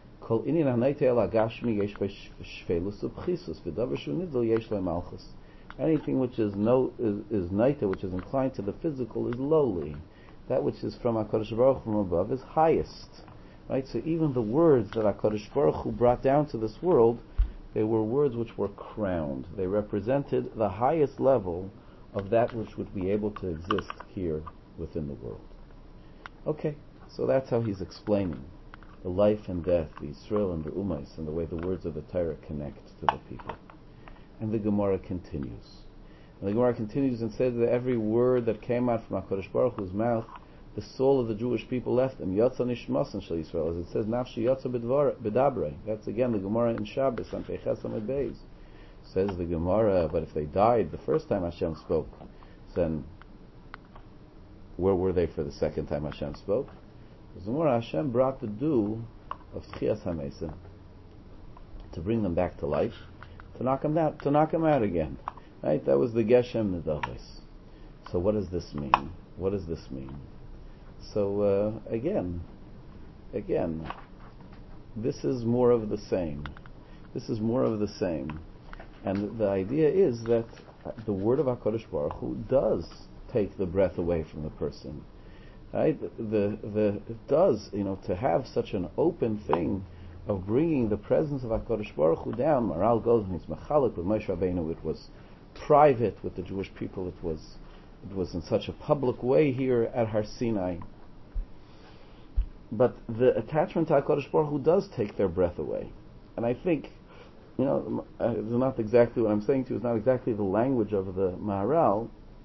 Anything which is no is, is naita, which is inclined to the physical, is lowly. That which is from HaKadosh Baruch Hu from above is highest. Right? So even the words that HaKadosh Baruch Hu brought down to this world, they were words which were crowned. They represented the highest level of that which would be able to exist here within the world. Okay, so that's how he's explaining the life and death, the Yisrael and the Ummais, and the way the words of the Torah connect to the people. And the Gemara continues. And the Gemara continues and says that every word that came out from HaKadosh Baruch Hu's mouth, the soul of the Jewish people left them. Yatsa nishmasan shel Yisrael, as it says, Nafshi yatsa b'dabrei. That's again the Gemara in Shabbos on Peiches Amud Beis. Says the Gemara, but if they died the first time Hashem spoke, then where were they for the second time Hashem spoke? The Gemara, Hashem brought the dew of Tchias HaMesim to bring them back to life, to knock them out, to knock them out again. Right? That was the Geshem Nedavis. So what does this mean? What does this mean? So uh, again, again, this is more of the same. This is more of the same. And the idea is that the word of HaKadosh Baruch Hu does take the breath away from the person. Right? The, the, it does, you know, to have such an open thing of bringing the presence of HaKadosh Baruch Hu down. Maral goes and he's machalik with Moshe Rabbeinu. It was private with the Jewish people. It was it was in such a public way here at Har Sinai. But the attachment to HaKadosh Baruch Hu does take their breath away. And I think, you know, uh, it's not exactly what I'm saying to you. It's not exactly the language of the Maharal,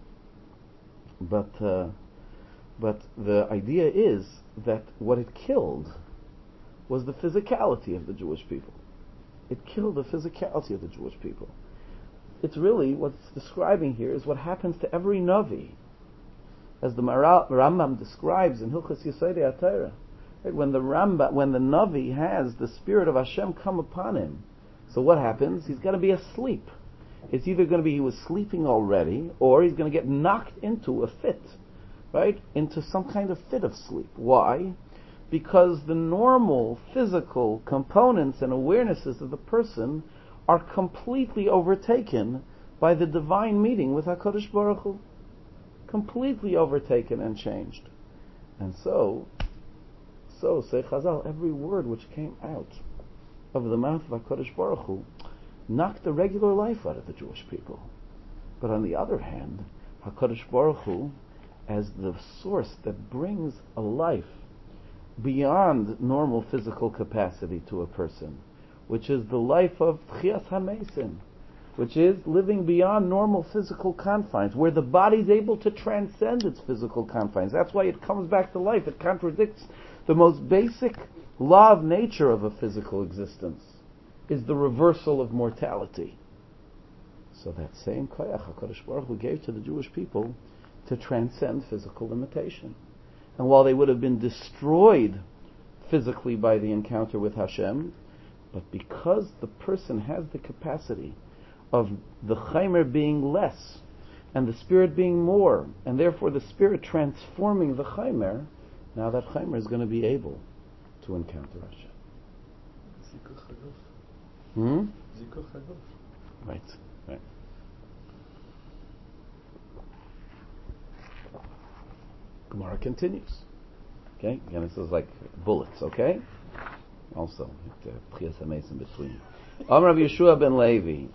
but uh, but the idea is that what it killed was the physicality of the Jewish people. It killed the physicality of the Jewish people. It's really, what's describing here is what happens to every Navi. As the Maral, Rambam describes in Hilchos Yesodei HaTorah, right, when the Rambam, when the Navi has the Spirit of Hashem come upon him, so what happens? He's going to be asleep. It's either going to be he was sleeping already, or he's going to get knocked into a fit, right? Into some kind of fit of sleep. Why? Because the normal physical components and awarenesses of the person are completely overtaken by the divine meeting with HaKadosh Baruch Hu. Completely overtaken and changed. And so, so, say Chazal, every word which came out of the mouth of HaKadosh Baruch Hu knocked the regular life out of the Jewish people. But on the other hand, HaKadosh Baruch Hu, as the source that brings a life beyond normal physical capacity to a person, which is the life of Tchias HaMesim, which is living beyond normal physical confines, where the body is able to transcend its physical confines. That's why it comes back to life. It contradicts the most basic law of nature of a physical existence, is the reversal of mortality. So that same koyach HaKadosh Baruch Hu gave to the Jewish people to transcend physical limitation. And while they would have been destroyed physically by the encounter with Hashem, but because the person has the capacity of the chaimer being less and the spirit being more, and therefore the spirit transforming the chaimer, now that chaimer is going to be able to encounter Hashem. Zikuch haguf. Hmm? Zikuch haguf. Right, right. Gemara continues. Okay, again, this is like bullets. Okay, also Tchias HaMesim between. Amar Rav Yeshua ben Levi.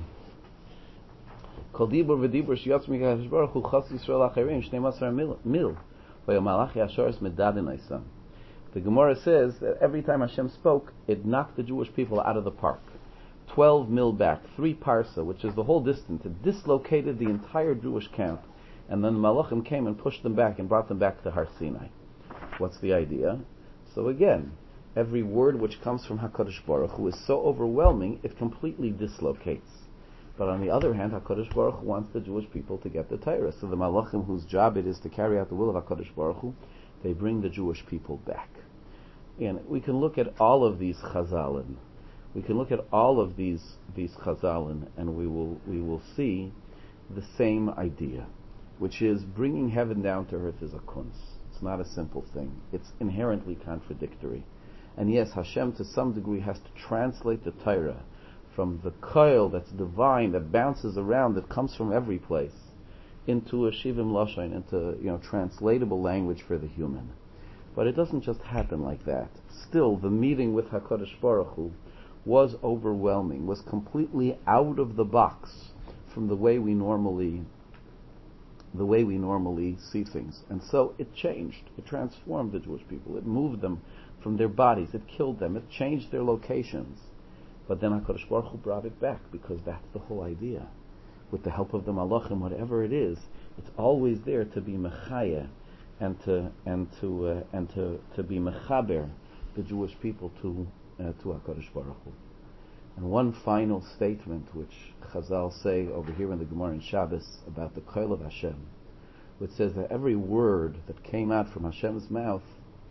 Kol dibur v'dibur sheyotz mikadosh baruch hu chas Yisrael acherim shnei masar mil v'yomalachi asharis medadin oisam. The Gemara says that every time Hashem spoke, it knocked the Jewish people out of the park. Twelve mil back, three parsa, which is the whole distance. It dislocated the entire Jewish camp. And then the Malachim came and pushed them back and brought them back to Har Sinai. What's the idea? So again, every word which comes from HaKadosh Baruch Hu is so overwhelming, it completely dislocates. But on the other hand, HaKadosh Baruch Hu wants the Jewish people to get the Torah. So the Malachim, whose job it is to carry out the will of HaKadosh Baruch Hu, they bring the Jewish people back. And we can look at all of these Chazalim, We can look at all of these these Chazalin, and we will we will see the same idea, which is bringing heaven down to earth is a kunz. It's not a simple thing. It's inherently contradictory. And yes, Hashem to some degree has to translate the Torah from the coil that's divine, that bounces around, that comes from every place, into a shivim lashon, into you know translatable language for the human. But it doesn't just happen like that. Still, the meeting with HaKadosh Baruch Hu was overwhelming, was completely out of the box from the way we normally the way we normally see things. And so it changed. It transformed the Jewish people. It moved them from their bodies. It killed them. It changed their locations. But then HaKadosh Baruch Hu brought it back, because that's the whole idea. With the help of the Malachim, whatever it is, it's always there to be Mechaya and to and to uh, and to, to be Mechaber the Jewish people to uh, to HaKadosh Baruch Hu. And one final statement which Chazal say over here in the Gemara in Shabbos about the Koil of Hashem, which says that every word that came out from Hashem's mouth,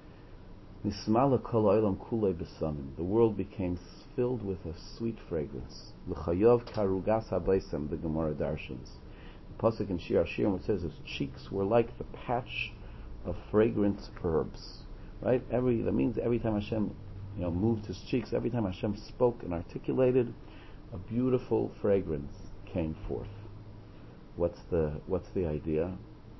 Nismala kol olam kulei besamim, the world became filled with a sweet fragrance. L'chayov karugas habaisem, the Gemara darshans. The pasuk in Shir Hashirim, which says his cheeks were like the patch of fragrant herbs. Right? Every that means every time Hashem you know, moved his cheeks, every time Hashem spoke and articulated, a beautiful fragrance came forth. What's the what's the idea?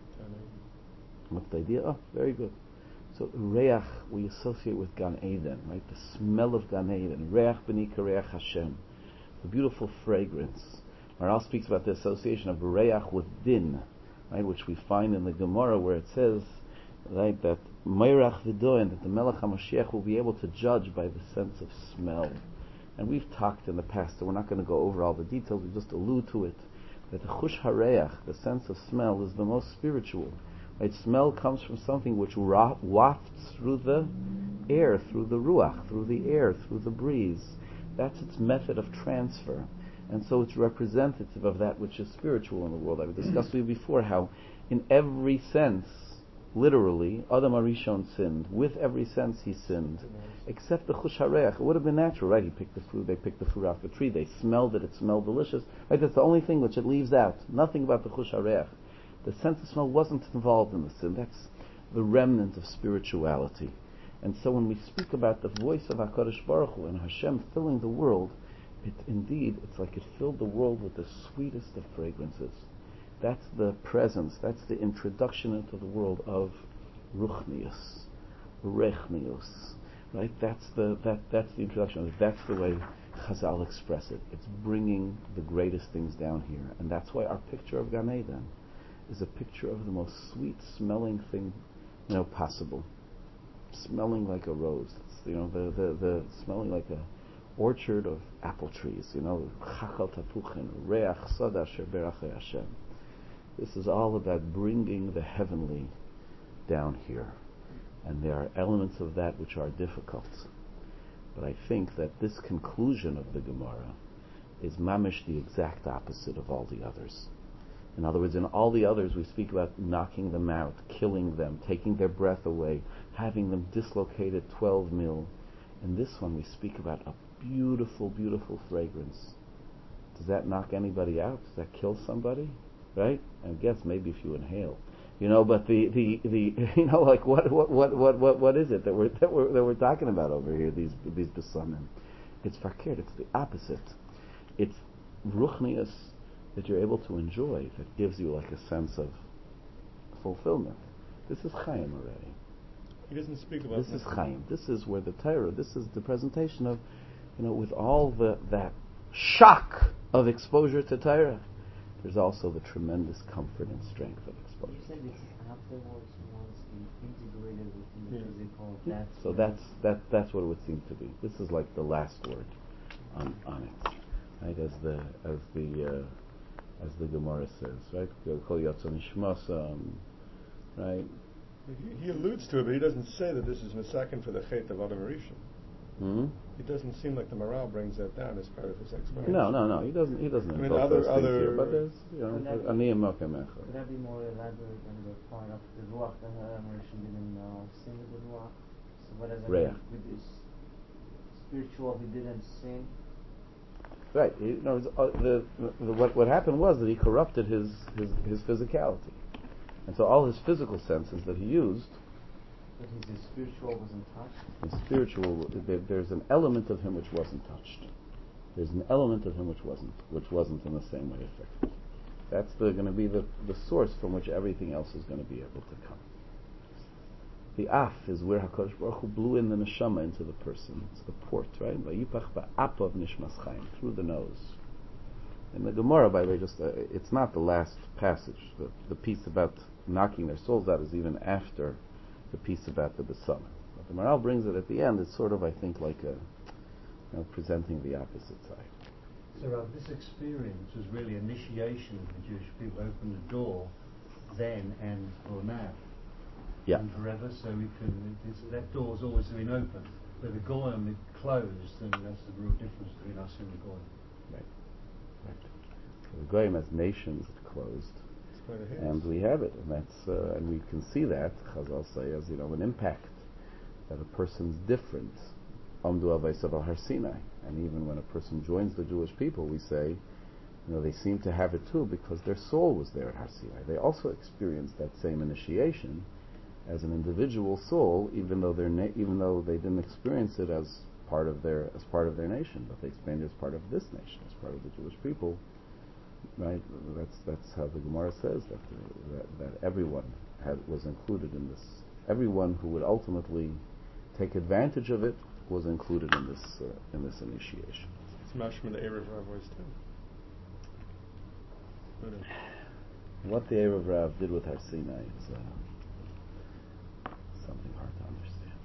What's the idea? Oh, very good. So Reach we associate with Gan Eden, right? The smell of Gan Eden. Reach benika Reach Hashem. The beautiful fragrance. Maral speaks about the association of Reach with Din, right? Which we find in the Gemara where it says, right, that Meirach V'doin, that the Melech HaMashiach will be able to judge by the sense of smell. And we've talked in the past, so we're not going to go over all the details, we just allude to it, that the Chush HaReach, the sense of smell, is the most spiritual. Right? Smell comes from something which ra- wafts through the air, through the Ruach, through the air, through the breeze. That's its method of transfer. And so it's representative of that which is spiritual in the world. I've discussed with you before how in every sense, literally, Adam Arishon sinned. With every sense he sinned. Except the Chush HaReach. It would have been natural, right? He picked the fruit, they picked the fruit off the tree, they smelled it, it smelled delicious. Right? That's the only thing which it leaves out. Nothing about the Chush HaReach. The sense of smell wasn't involved in the sin. That's the remnant of spirituality. And so when we speak about the voice of HaKadosh Baruch Hu and Hashem filling the world, it indeed, it's like it filled the world with the sweetest of fragrances. That's the presence, that's the introduction into the world of Ruchnius, Rechnius, right? That's the that that's the introduction. That's the way Chazal express it. It's bringing the greatest things down here, and that's why our picture of Gan Eden is a picture of the most sweet-smelling thing, you know, possible. Smelling like a rose. It's, you know, the, the the smelling like a orchard of apple trees. You know, Chachal Tapuchin, Reach Sada Asher Berachei Hashem. This is all about bringing the heavenly down here. And there are elements of that which are difficult. But I think that this conclusion of the Gemara is mamish the exact opposite of all the others. In other words, in all the others we speak about knocking them out, killing them, taking their breath away, having them dislocated twelve mil. In this one we speak about a beautiful, beautiful fragrance. Does that knock anybody out? Does that kill somebody? Right? I guess maybe if you inhale, you know. But the, the, the you know, like what what what what what what is it that we're that we're that we're talking about over here? These these besamim. It's fakir. It's the opposite. It's ruchnius that you're able to enjoy. That gives you like a sense of fulfillment. This is Chaim already. He doesn't speak about this. Is Chaim. This is where the Torah. This is the presentation of, you know, with all the that shock of exposure to Torah. There's also the tremendous comfort and strength of exposure. You said it's afterwards once you integrated with the Yeah. physical. Yeah. That's So that's that that's what it would seem to be. This is like the last word on on it, right? As the as the uh, as the Gemara says, right? Kol yatzon nishmasam, right? He, he alludes to it, but he doesn't say that this is Mesakin for the Chet of Adam Rishon. Hmm? It doesn't seem like the morale brings that down as part of his explanation. No, no, no. He doesn't. He doesn't I mean, invoke other- those things other- here. But there's, you know, Could that be- aniyim mokem Could echad. that be more elaborate on the point of the Ruach that Hashem didn't uh, sing with the Ruach? So what does that Reach. mean with this spiritual, he didn't sin. Right. You know, uh, the, the, what what happened was that he corrupted his, his his physicality, and so all his physical senses that he used. But his spiritual wasn't touched. His spiritual, there, there's an element of him which wasn't touched. There's an element of him which wasn't which wasn't in the same way affected. That's going to be the, the source from which everything else is going to be able to come. The af is where HaKadosh Baruch Hu blew in the neshama into the person. It's the port, right? Vayipach ba'apav nishmas chaim, through the nose. In the Gemara, by the way, just uh, it's not the last passage. The, the piece about knocking their souls out is even after the piece about the Besama. But the Maharal brings it at the end. It's sort of, I think, like a, you know, presenting the opposite side. So uh, this experience was really initiation of the Jewish people. Opened the door then and for now. Yeah. And forever, so we can. It, it's, that door's always been open. But the Goyim it closed, and that's the real difference between us and the Goyim. Right. Right. So the Goyim as nations it closed, and we have it, and that's uh, and we can see that Chazal say as you know an impact that a person's different. Amdu Avaisav al Har Sinai, and even when a person joins the Jewish people, we say, you know, they seem to have it too because their soul was there at Har Sinai. They also experienced that same initiation as an individual soul, even though they're na- even though they didn't experience it as part of their as part of their nation, but they experienced it as part of this nation, as part of the Jewish people. Right? That's that's how the Gemara says that uh, that, that everyone had, was included in this. Everyone who would ultimately take advantage of it was included in this uh, in this initiation. It's mashma the Erev Rav was too. What the Erev Rav did with Har Sinai is uh, something hard to understand.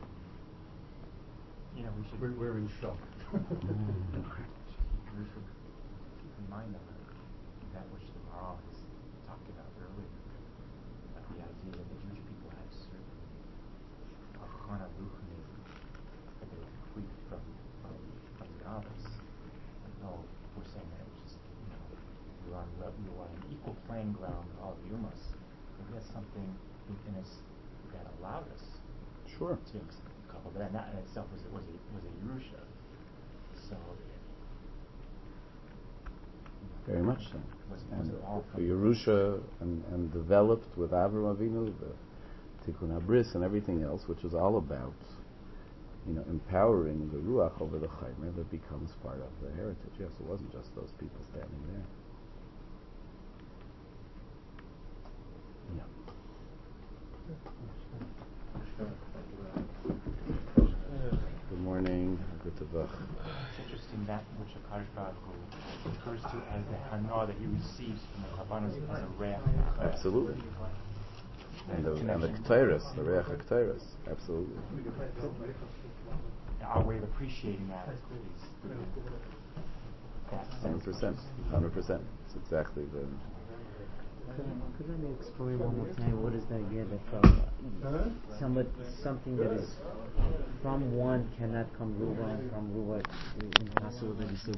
You know, we should. We're, we're in shock. We should keep in mind that that which the Maharal has talked about earlier, about the idea that the Jewish people had certain avchana ruchni that they were complete from from from the others. Like, no, we're saying that it was just you know we were on le- we were on an equal playing ground with all the umas. Maybe that's something within us that allowed us Sure. to couple, but that in itself was was a was a Yerusha. So. Very much so. Was, and was uh, for Yerusha and, and developed with Avram Avinu, the Tikkun HaBris and everything else, which is all about, you know, empowering the Ruach over the Chaymer that becomes part of the heritage. Yes, it wasn't just those people standing there. Yeah. Good morning. Good to Bach. It's interesting that which HaKadosh Baruch Hu refers to as the Hana that he receives from the Kabbalah as a Reach. Absolutely. And the, and the Ketairos, the Reach HaKetairos. Absolutely. Our way of appreciating that is one hundred percent. one hundred percent. It's exactly the... Could, could let me explain one more time what is the idea that from uh, somebody, something that is from one cannot come Ruva, and from Ruva impossible that is